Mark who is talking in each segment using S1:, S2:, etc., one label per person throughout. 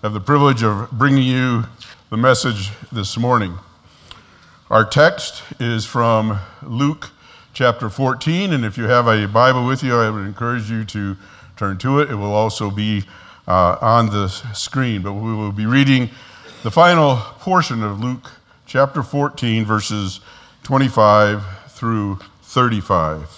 S1: have the privilege of bringing you the message this morning. Our text is from Luke chapter 14, and if you have a Bible with you, I would encourage you to turn to it. It will also be on the screen, but we will be reading the final portion of Luke chapter 14, verses 25 through 35.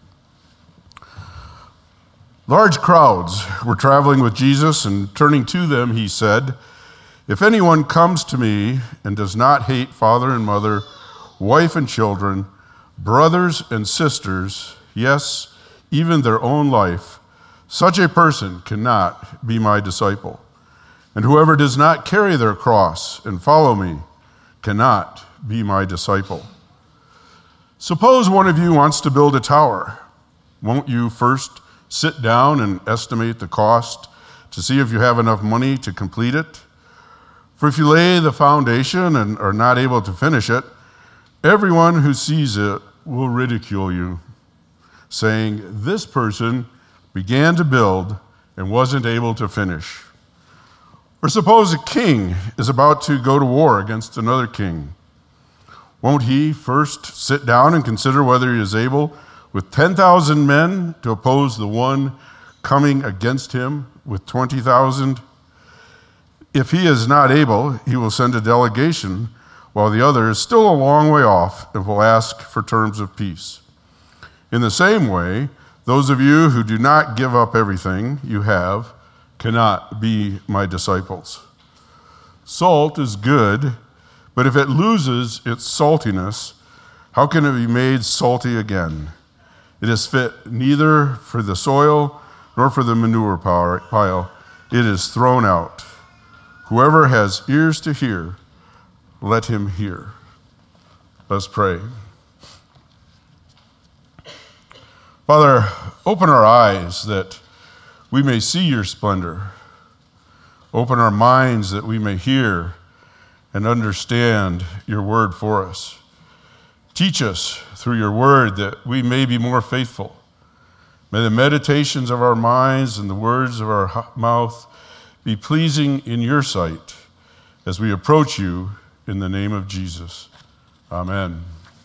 S1: Large crowds were traveling with Jesus, and turning to them, he said, "If anyone comes to me and does not hate father and mother, wife and children, brothers and sisters, yes, even their own life, such a person cannot be my disciple. And whoever does not carry their cross and follow me cannot be my disciple. Suppose one of you wants to build a tower. Won't you first sit down and estimate the cost to see if you have enough money to complete it? For if you lay the foundation and are not able to finish it, everyone who sees it will ridicule you, saying, 'This person began to build and wasn't able to finish.' Or suppose a king is about to go to war against another king. Won't he first sit down and consider whether he is able with 10,000 men to oppose the one coming against him with 20,000? If he is not able, he will send a delegation, while the other is still a long way off and will ask for terms of peace. In the same way, those of you who do not give up everything you have cannot be my disciples. Salt is good, but if it loses its saltiness, how can it be made salty again? It is fit neither for the soil nor for the manure pile. It is thrown out. Whoever has ears to hear, let him hear." Let's pray. Father, open our eyes that we may see your splendor. Open our minds that we may hear and understand your word for us. Teach us through your word that we may be more faithful. May the meditations of our minds and the words of our mouth be pleasing in your sight as we approach you in the name of Jesus. Amen.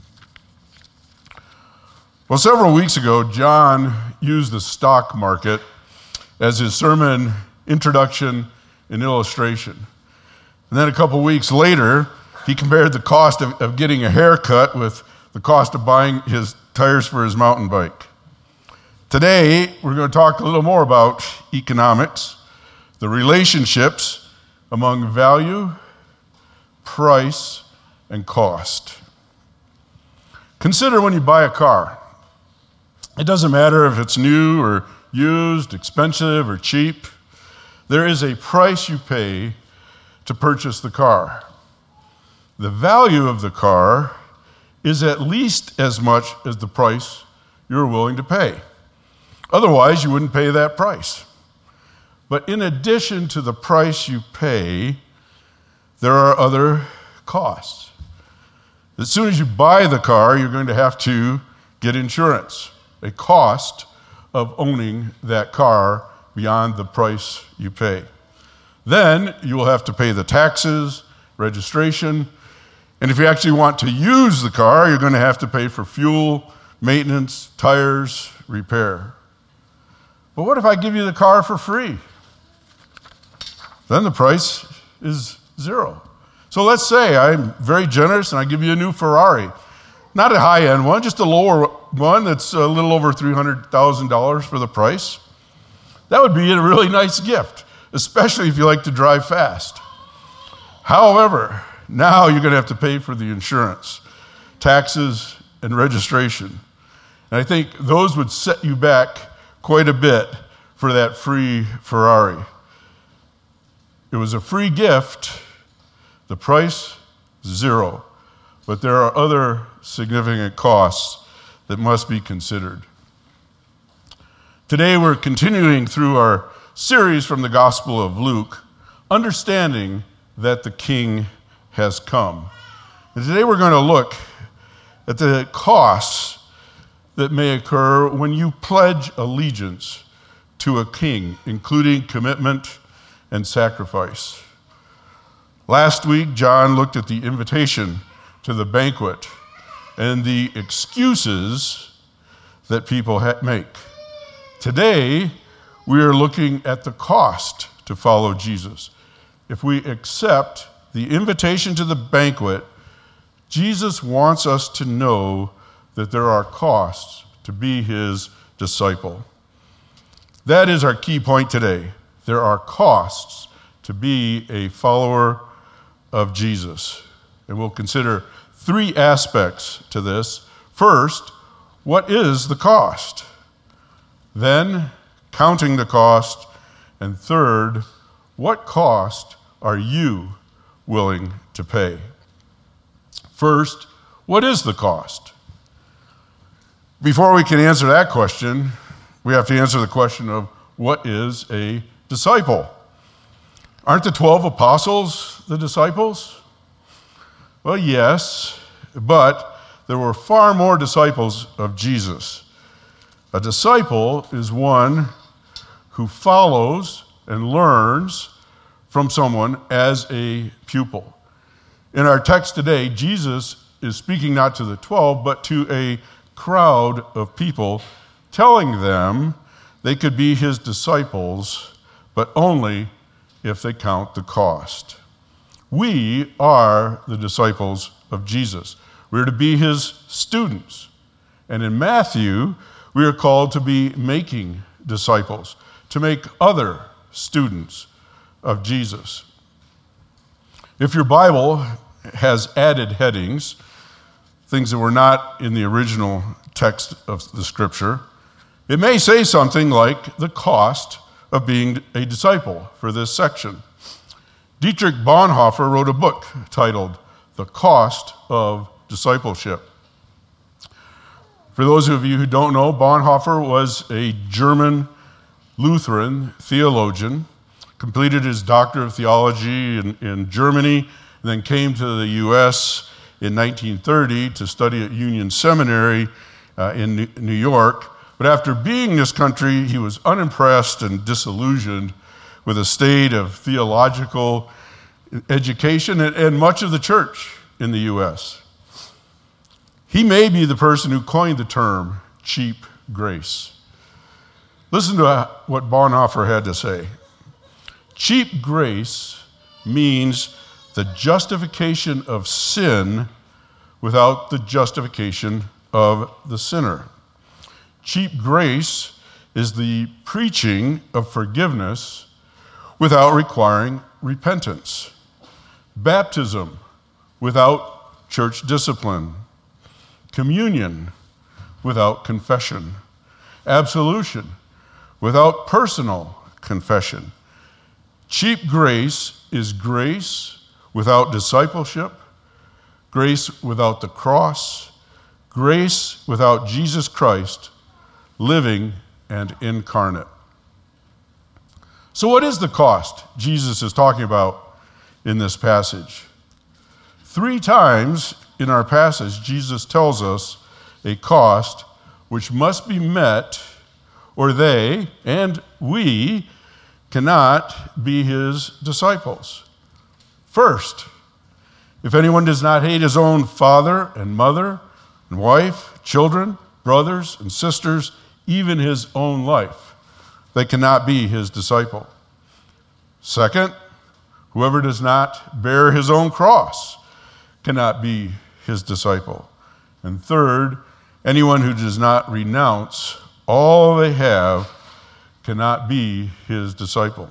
S1: Well, several weeks ago, John used the stock market as his sermon introduction and illustration. And then a couple weeks later, he compared the cost of getting a haircut with the cost of buying his tires for his mountain bike. Today, we're going to talk a little more about economics, the relationships among value, price, and cost. Consider when you buy a car. It doesn't matter if it's new or used, expensive or cheap. There is a price you pay to purchase the car. The value of the car is at least as much as the price you're willing to pay. Otherwise, you wouldn't pay that price. But in addition to the price you pay, there are other costs. As soon as you buy the car, you're going to have to get insurance, a cost of owning that car beyond the price you pay. Then you will have to pay the taxes, registration, and if you actually want to use the car, you're going to have to pay for fuel, maintenance, tires, repair. But what if I give you the car for free? Then the price is zero. So let's say I'm very generous and I give you a new Ferrari. Not a high-end one, just a lower one that's a little over $300,000 for the price. That would be a really nice gift, especially if you like to drive fast. However, now you're going to have to pay for the insurance, taxes, and registration. And I think those would set you back quite a bit for that free Ferrari. It was a free gift, the price, zero. But there are other significant costs that must be considered. Today we're continuing through our series from the Gospel of Luke, understanding that the King has come. And today we're going to look at the costs that may occur when you pledge allegiance to a king, including commitment and sacrifice. Last week, John looked at the invitation to the banquet and the excuses that people make. Today, we are looking at the cost to follow Jesus. If we accept the invitation to the banquet, Jesus wants us to know that there are costs to be his disciple. That is our key point today. There are costs to be a follower of Jesus. And we'll consider three aspects to this. First, what is the cost? Then, counting the cost. And third, what cost are you willing to pay? First, what is the cost? Before we can answer that question, we have to answer the question of what is a disciple? Aren't the 12 apostles the disciples? Well, yes, but there were far more disciples of Jesus. A disciple is one who follows and learns from someone as a pupil. In our text today, Jesus is speaking not to the 12, but to a crowd of people, telling them they could be his disciples, but only if they count the cost. We are the disciples of Jesus. We're to be his students. And in Matthew, we are called to be making disciples, to make other students of Jesus. If your Bible has added headings, things that were not in the original text of the scripture, it may say something like the cost of being a disciple for this section. Dietrich Bonhoeffer wrote a book titled The Cost of Discipleship. For those of you who don't know, Bonhoeffer was a German Lutheran theologian, completed his Doctor of Theology in Germany, and then came to the U.S. in 1930 to study at Union Seminary in New York. But after being in this country, he was unimpressed and disillusioned with the state of theological education and much of the church in the U.S. He may be the person who coined the term cheap grace. Listen to what Bonhoeffer had to say. Cheap grace means the justification of sin without the justification of the sinner. Cheap grace is the preaching of forgiveness without requiring repentance. Baptism without church discipline. Communion without confession. Absolution without personal confession. Cheap grace is grace without discipleship, grace without the cross, grace without Jesus Christ living and incarnate. So what is the cost Jesus is talking about in this passage? 3 times in our passage, Jesus tells us a cost which must be met, or they and we cannot be his disciples. First, if anyone does not hate his own father and mother and wife, children, brothers and sisters, even his own life, they cannot be his disciple. Second, whoever does not bear his own cross cannot be his disciple. And third, anyone who does not renounce all they have cannot be his disciple.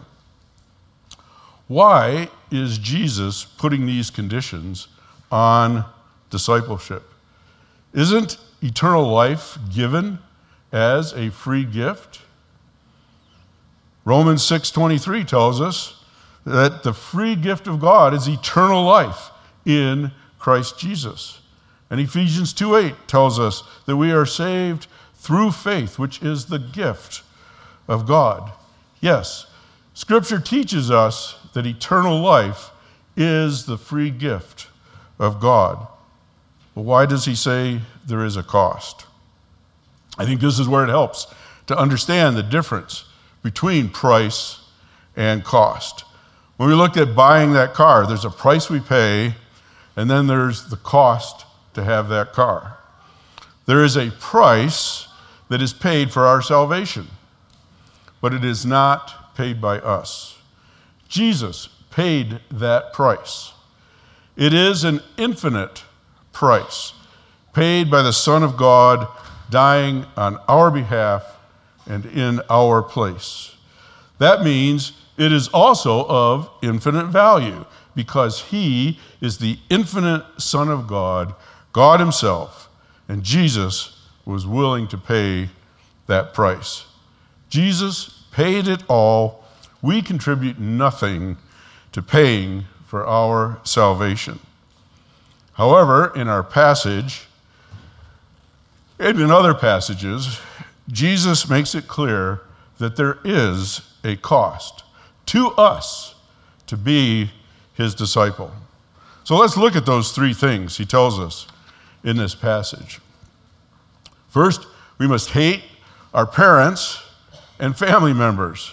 S1: Why is Jesus putting these conditions on discipleship? Isn't eternal life given as a free gift? Romans 6:23 tells us that the free gift of God is eternal life in Christ Jesus. And Ephesians 2:8 tells us that we are saved through faith, which is the gift of God. Yes, Scripture teaches us that eternal life is the free gift of God. But why does he say there is a cost? I think this is where it helps to understand the difference between price and cost. When we looked at buying that car, there's a price we pay, and then there's the cost to have that car. There is a price that is paid for our salvation, but it is not paid by us. Jesus paid that price. It is an infinite price paid by the Son of God dying on our behalf and in our place. That means it is also of infinite value because he is the infinite Son of God, God himself, and Jesus was willing to pay that price. Jesus paid it all. We contribute nothing to paying for our salvation. However, in our passage, and in other passages, Jesus makes it clear that there is a cost to us to be his disciple. So let's look at those three things he tells us in this passage. First, we must hate our parents and family members.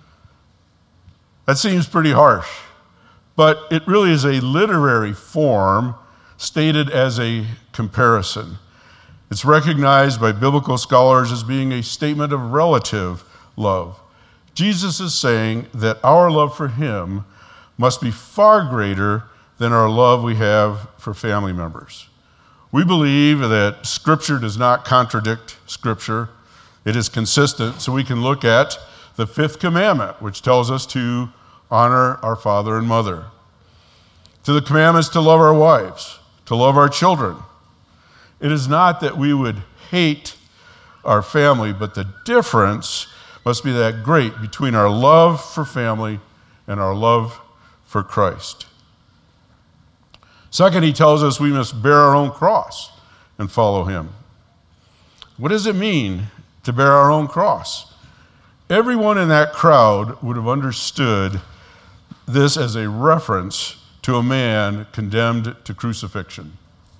S1: That seems pretty harsh, but it really is a literary form stated as a comparison. It's recognized by biblical scholars as being a statement of relative love. Jesus is saying that our love for him must be far greater than our love we have for family members. We believe that Scripture does not contradict Scripture. It is consistent, so we can look at the fifth commandment, which tells us to honor our father and mother. To the commandments to love our wives, to love our children. It is not that we would hate our family, but the difference must be that great between our love for family and our love for Christ. Second, he tells us we must bear our own cross and follow him. What does it mean to bear our own cross? Everyone in that crowd would have understood this as a reference to a man condemned to crucifixion.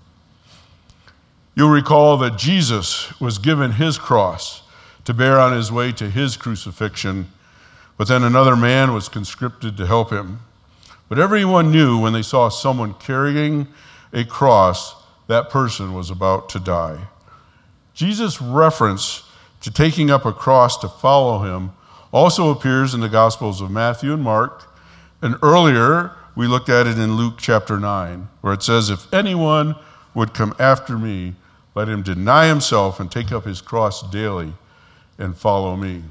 S1: You'll recall that Jesus was given his cross to bear on his way to his crucifixion, but then another man was conscripted to help him. But everyone knew when they saw someone carrying a cross, that person was about to die. Jesus' reference to taking up a cross to follow him also appears in the Gospels of Matthew and Mark, and earlier we looked at it in Luke chapter 9, where it says, "If anyone would come after me, let him deny himself and take up his cross daily and follow me."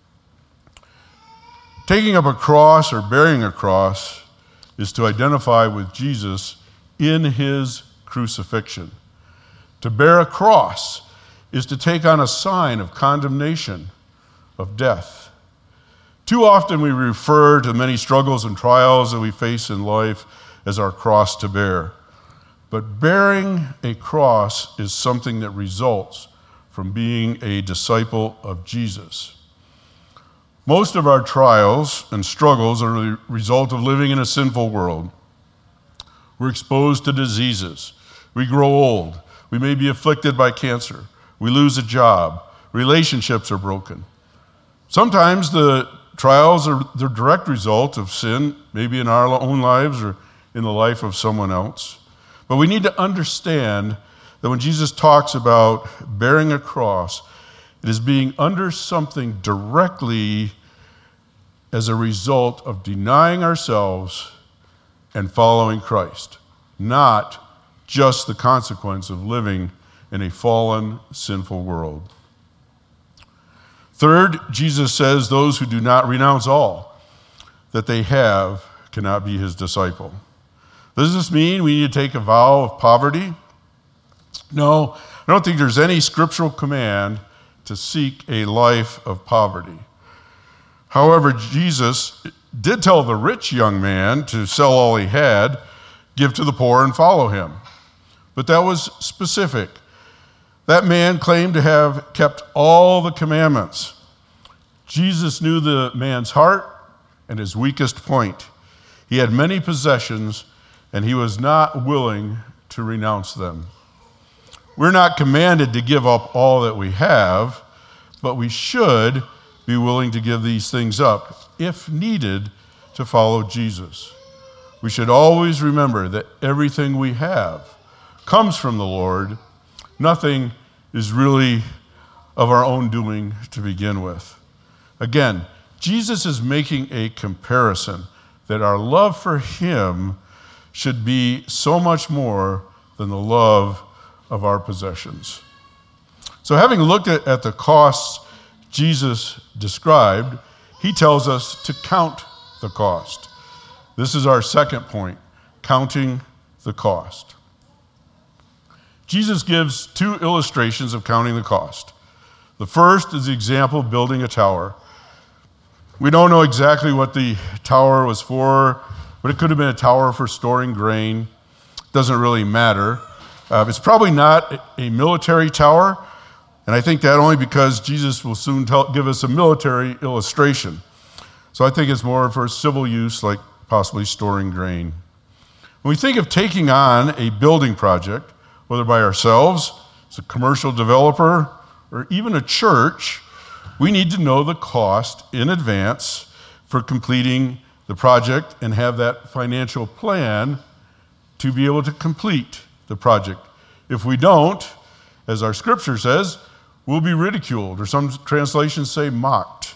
S1: Taking up a cross or bearing a cross is to identify with Jesus in his crucifixion. To bear a cross is to take on a sign of condemnation, of death. Too often we refer to many struggles and trials that we face in life as our cross to bear. But bearing a cross is something that results from being a disciple of Jesus. Most of our trials and struggles are the result of living in a sinful world. We're exposed to diseases. We grow old. We may be afflicted by cancer. We lose a job. Relationships are broken. Sometimes the trials are the direct result of sin, maybe in our own lives or in the life of someone else. But we need to understand that when Jesus talks about bearing a cross, it is being under something directly as a result of denying ourselves and following Christ, not just the consequence of living in a fallen, sinful world. Third, Jesus says those who do not renounce all that they have cannot be his disciple. Does this mean we need to take a vow of poverty? No, I don't think there's any scriptural command to seek a life of poverty. However, Jesus did tell the rich young man to sell all he had, give to the poor, and follow him. But that was specific. That man claimed to have kept all the commandments. Jesus knew the man's heart and his weakest point. He had many possessions, and he was not willing to renounce them. We're not commanded to give up all that we have, but we should be willing to give these things up, if needed, to follow Jesus. We should always remember that everything we have comes from the Lord. Nothing is really of our own doing to begin with. Again, Jesus is making a comparison that our love for him should be so much more than the love of our possessions. So having looked at the costs Jesus described, he tells us to count the cost. This is our second point, counting the cost. Jesus gives two illustrations of counting the cost. The first is the example of building a tower. We don't know exactly what the tower was for, but it could have been a tower for storing grain. Doesn't really matter. It's probably not a military tower, and I think that only because Jesus will soon give us a military illustration. So I think it's more for civil use, like possibly storing grain. When we think of taking on a building project, whether by ourselves, as a commercial developer, or even a church, we need to know the cost in advance for completing the project and have that financial plan to be able to complete the project. If we don't, as our scripture says, we'll be ridiculed, or some translations say mocked.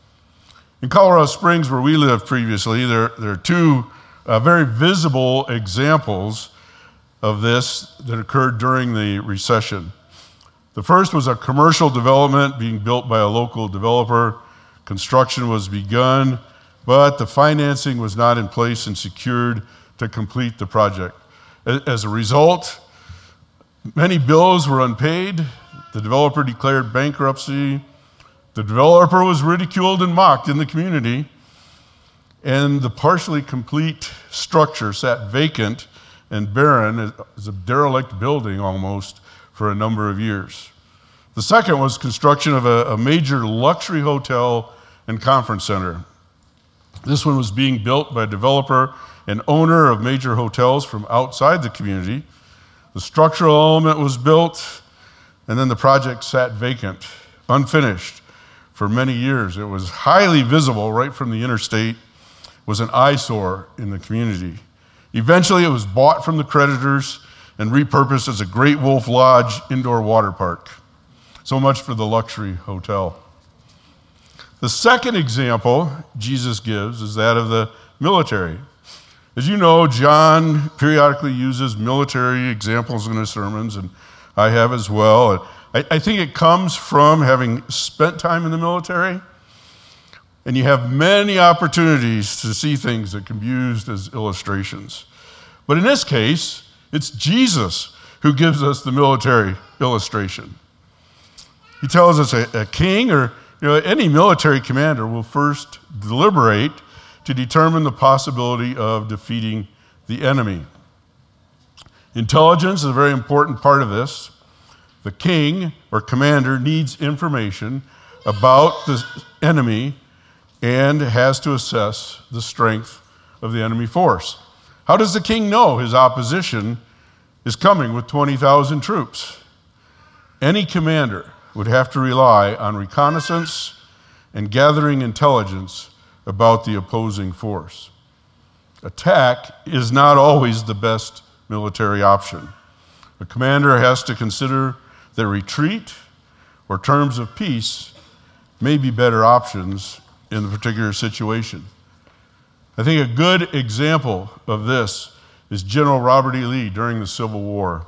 S1: In Colorado Springs, where we lived previously, there are two very visible examples of this that occurred during the recession. The first was a commercial development being built by a local developer. Construction was begun, but the financing was not in place and secured to complete the project. As a result, many bills were unpaid. The developer declared bankruptcy. The developer was ridiculed and mocked in the community, and the partially complete structure sat vacant and barren as a derelict building almost for a number of years. The second was construction of a major luxury hotel and conference center. This one was being built by a developer and owner of major hotels from outside the community. The structural element was built, and then the project sat vacant, unfinished for many years. It was highly visible right from the interstate, was an eyesore in the community. Eventually, it was bought from the creditors and repurposed as a Great Wolf Lodge indoor water park. So much for the luxury hotel. The second example Jesus gives is that of the military. As you know, John periodically uses military examples in his sermons, and I have as well. I think it comes from having spent time in the military, and you have many opportunities to see things that can be used as illustrations. But in this case, it's Jesus who gives us the military illustration. He tells us a king or any military commander will first deliberate to determine the possibility of defeating the enemy. Intelligence is a very important part of this. The king or commander needs information about the enemy and has to assess the strength of the enemy force. How does the king know his opposition is coming with 20,000 troops? Any commander would have to rely on reconnaissance and gathering intelligence about the opposing force. Attack is not always the best military option. A commander has to consider that retreat or terms of peace may be better options in the particular situation. I think a good example of this is General Robert E. Lee during the Civil War.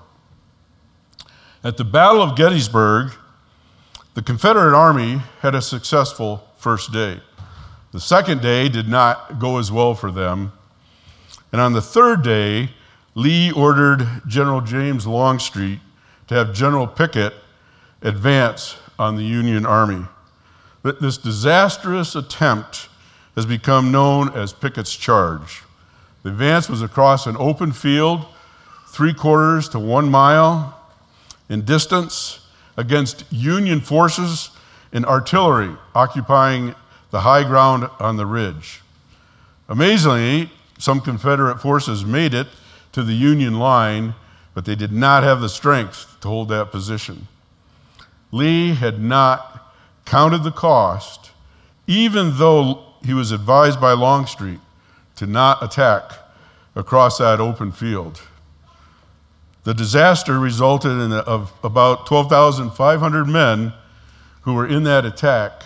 S1: At the Battle of Gettysburg, the Confederate Army had a successful first day. The second day did not go as well for them. And on the third day, Lee ordered General James Longstreet to have General Pickett advance on the Union Army. This disastrous attempt has become known as Pickett's Charge. The advance was across an open field, 3/4 to 1 mile in distance, against Union forces and artillery occupying the high ground on the ridge. Amazingly, some Confederate forces made it to the Union line, but they did not have the strength to hold that position. Lee had not counted the cost, even though he was advised by Longstreet to not attack across that open field. The disaster resulted in of about 12,500 men who were in that attack.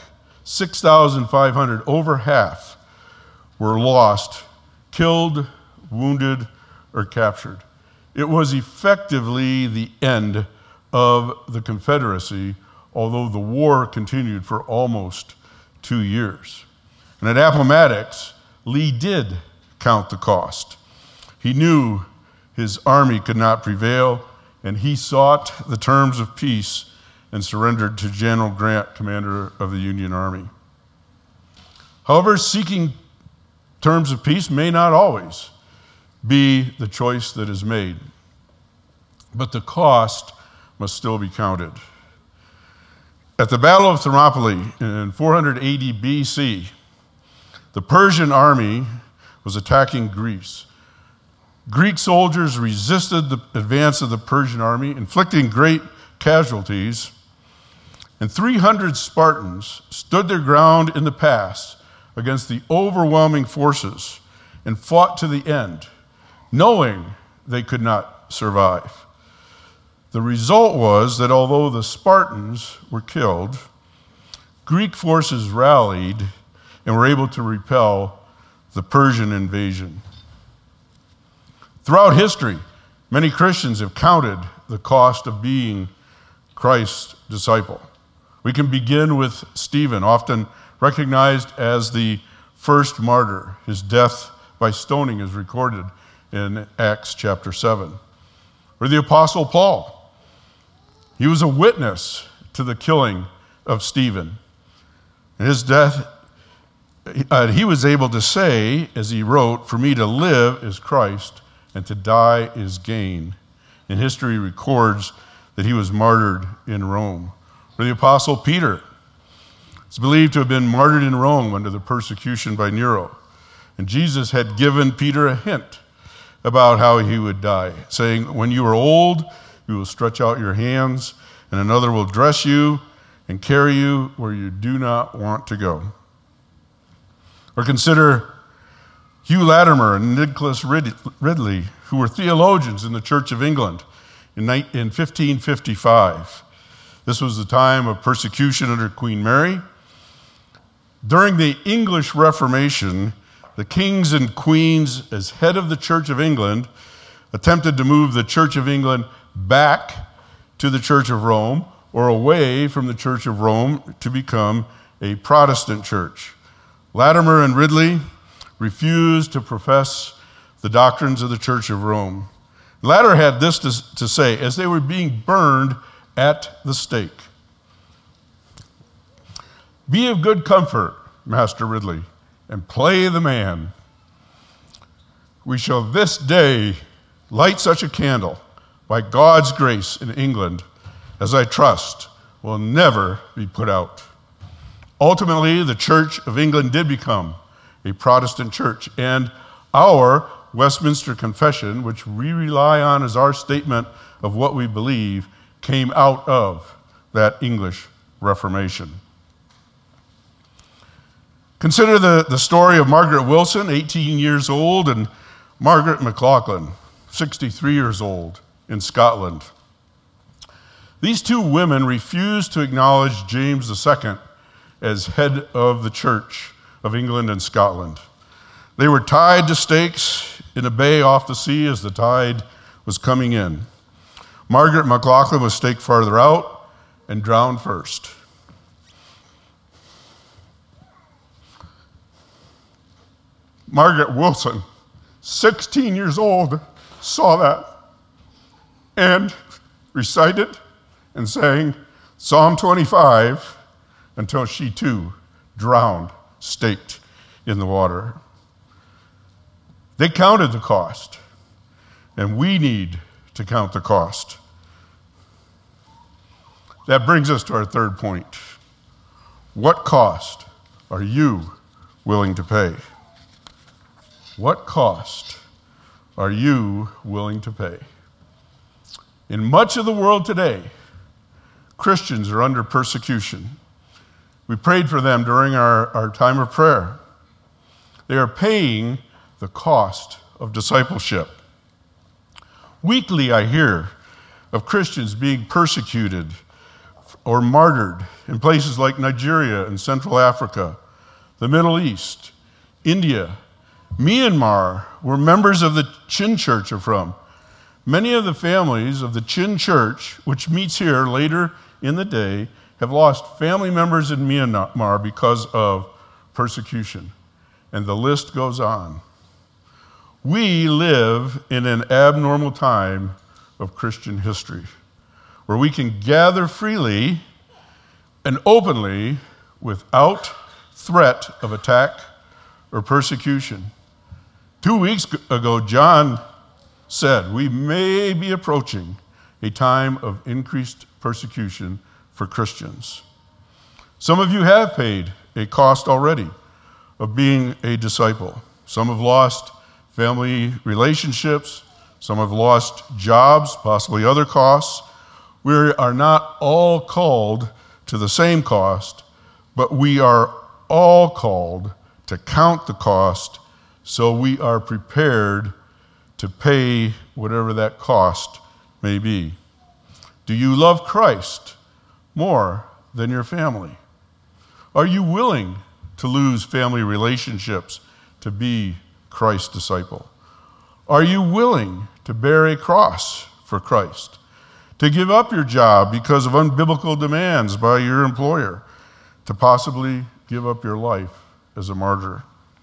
S1: 6,500, over half, were lost, killed, wounded, or captured. It was effectively the end of the Confederacy, although the war continued for almost 2 years. And at Appomattox, Lee did count the cost. He knew his army could not prevail, and he sought the terms of peace and surrendered to General Grant, commander of the Union Army. However, seeking terms of peace may not always be the choice that is made, but the cost must still be counted. At the Battle of Thermopylae in 480 BC, the Persian army was attacking Greece. Greek soldiers resisted the advance of the Persian army, inflicting great casualties, and 300 Spartans stood their ground in the pass against the overwhelming forces and fought to the end, knowing they could not survive. The result was that although the Spartans were killed, Greek forces rallied and were able to repel the Persian invasion. Throughout history, many Christians have counted the cost of being Christ's disciple. We can begin with Stephen, often recognized as the first martyr. His death by stoning is recorded in Acts chapter 7. Or the Apostle Paul. He was a witness to the killing of Stephen. In his death, he was able to say, as he wrote, "For me to live is Christ, and to die is gain." And history records that he was martyred in Rome. Or the Apostle Peter is believed to have been martyred in Rome under the persecution by Nero. And Jesus had given Peter a hint about how he would die, saying, "When you are old, you will stretch out your hands, and another will dress you and carry you where you do not want to go." Or consider Hugh Latimer and Nicholas Ridley, who were theologians in the Church of England in 1555. This was the time of persecution under Queen Mary. During the English Reformation, the kings and queens, as head of the Church of England, attempted to move the Church of England back to the Church of Rome or away from the Church of Rome to become a Protestant church. Latimer and Ridley refused to profess the doctrines of the Church of Rome. Latimer had this to say as they were being burned at the stake. "Be of good comfort, Master Ridley, and play the man. We shall this day light such a candle by God's grace in England as I trust will never be put out." Ultimately, the Church of England did become a Protestant church, and our Westminster Confession, which we rely on as our statement of what we believe, came out of that English Reformation. Consider the story of Margaret Wilson, 18 years old, and Margaret McLaughlin, 63 years old, in Scotland. These two women refused to acknowledge James II as head of the Church of England and Scotland. They were tied to stakes in a bay off the sea as the tide was coming in. Margaret McLaughlin was staked farther out and drowned first. Margaret Wilson, 16 years old, saw that and recited and sang Psalm 25 until she too drowned, staked in the water. They counted the cost, and we need to count the cost. That brings us to our third point. What cost are you willing to pay? What cost are you willing to pay? In much of the world today, Christians are under persecution. We prayed for them during our time of prayer. They are paying the cost of discipleship. Weekly, I hear of Christians being persecuted or martyred in places like Nigeria and Central Africa, the Middle East, India, Myanmar, where members of the Chin Church are from. Many of the families of the Chin Church, which meets here later in the day, have lost family members in Myanmar because of persecution. And the list goes on. We live in an abnormal time of Christian history where we can gather freely and openly without threat of attack or persecution. 2 weeks ago, John said we may be approaching a time of increased persecution for Christians. Some of you have paid a cost already of being a disciple. Some have lost family relationships. Some have lost jobs, possibly other costs. We are not all called to the same cost, but we are all called to count the cost so we are prepared to pay whatever that cost may be. Do you love Christ more than your family? Are you willing to lose family relationships to be Christ's disciple? Are you willing to bear a cross for Christ? To give up your job because of unbiblical demands by your employer? To possibly give up your life as a martyr?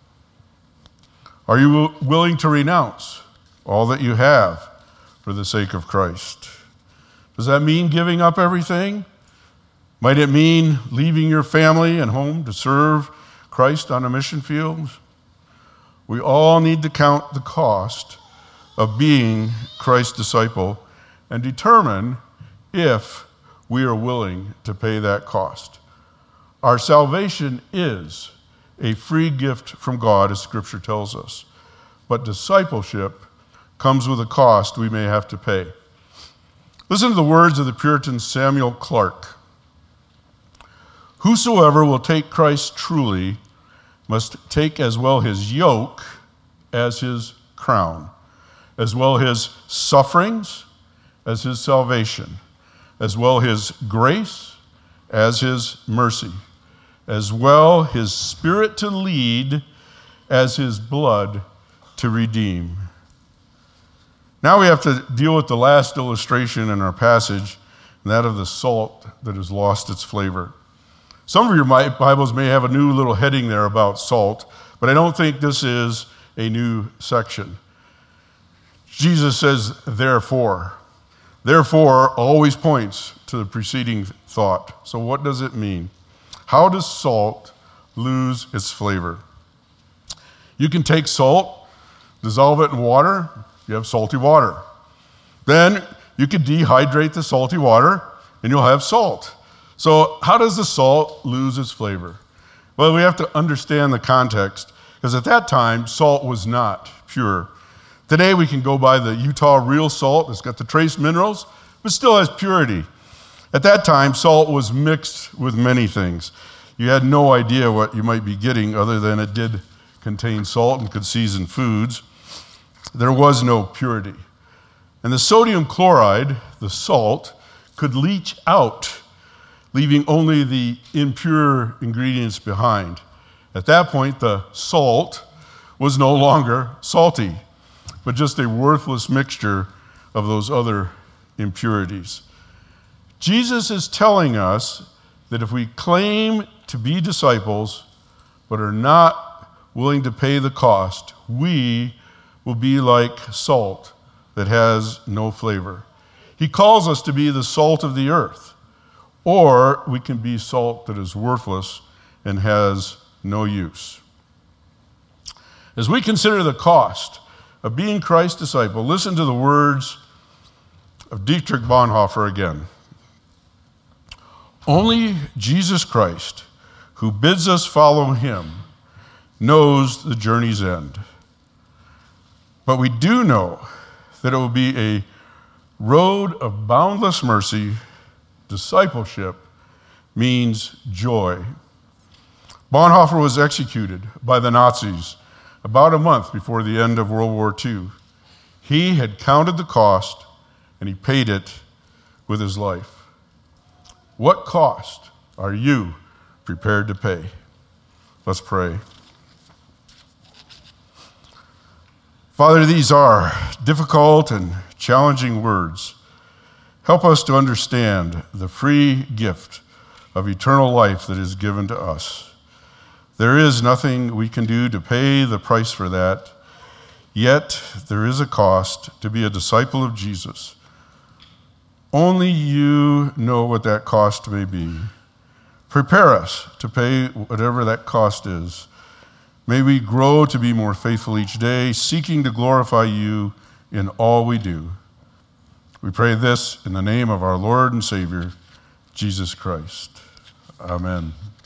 S1: Are you willing to renounce all that you have for the sake of Christ? Does that mean giving up everything? Might it mean leaving your family and home to serve Christ on a mission field? We all need to count the cost of being Christ's disciple and determine if we are willing to pay that cost. Our salvation is a free gift from God, as Scripture tells us. But discipleship comes with a cost we may have to pay. Listen to the words of the Puritan Samuel Clarke. Whosoever will take Christ truly must take as well his yoke as his crown, as well his sufferings as his salvation, as well his grace as his mercy, as well his spirit to lead as his blood to redeem. Now we have to deal with the last illustration in our passage, and that of the salt that has lost its flavor. Some of your Bibles may have a new little heading there about salt, but I don't think this is a new section. Jesus says, therefore. Therefore always points to the preceding thought. So what does it mean? How does salt lose its flavor? You can take salt, dissolve it in water, you have salty water. Then you can dehydrate the salty water and you'll have salt. So how does the salt lose its flavor? Well, we have to understand the context, because at that time, salt was not pure. Today we can go buy the Utah real salt. It's got the trace minerals, but still has purity. At that time, salt was mixed with many things. You had no idea what you might be getting other than it did contain salt and could season foods. There was no purity. And the sodium chloride, the salt, could leach out, leaving only the impure ingredients behind. At that point, the salt was no longer salty, but just a worthless mixture of those other impurities. Jesus is telling us that if we claim to be disciples, but are not willing to pay the cost, we will be like salt that has no flavor. He calls us to be the salt of the earth, or we can be salt that is worthless and has no use. As we consider the cost of being Christ's disciple, listen to the words of Dietrich Bonhoeffer again. Only Jesus Christ, who bids us follow him, knows the journey's end. But we do know that it will be a road of boundless mercy. Discipleship means joy. Bonhoeffer was executed by the Nazis about a month before the end of World War II. He had counted the cost, and he paid it with his life. What cost are you prepared to pay? Let's pray. Father, these are difficult and challenging words. Help us to understand the free gift of eternal life that is given to us. There is nothing we can do to pay the price for that, yet there is a cost to be a disciple of Jesus. Only you know what that cost may be. Prepare us to pay whatever that cost is. May we grow to be more faithful each day, seeking to glorify you in all we do. We pray this in the name of our Lord and Savior, Jesus Christ. Amen.